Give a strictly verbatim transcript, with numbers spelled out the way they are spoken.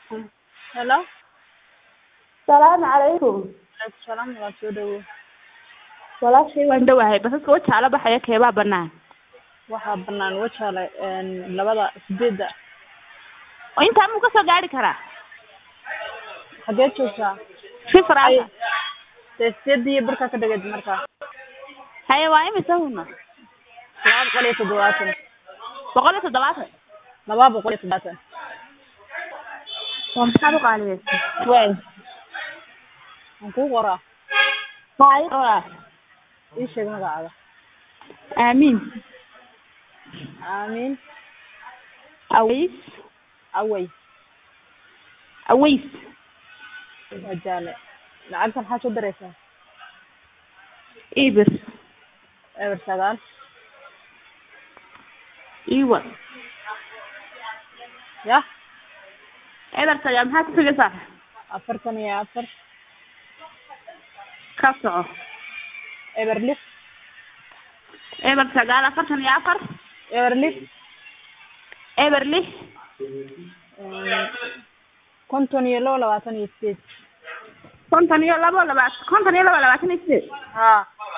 Hello. السلام عليكم. Assalaamu waa soo dhawo. walaashay waan dhawahay basaska waxa ala baxaya keebaa banaan Waxaa banaan wajaale een labada sideeda. oo inta mu ka soo gaari karaa Xagee joogtaa? si faraasa Sideedii barka ka dhagad markaa. haye waa imisa huna laba boqol iyo toddobaatan. boqol iyo toddobaatan laba boqol iyo toddobaatan. waa maxaad u qaaliyeysay Way. Aan ku qoraa. haye qoraa Ii sheeg magacaaga. aamin Aamin aways Away. aways Wajaale. Lacagta maxaa soo dareysaa? ibir Eber sagaal. iwa Ya. eber sagaal maxaa ku xigaysaa afartan iyo afar. ka soco Eber lix. eber sagaal afartan iyo afar Eber lix. eber lix konton iyo labo labaatan iyo sideed. konton iyo labo labaatan konton iyo labo labaatan iyo sideed Haa.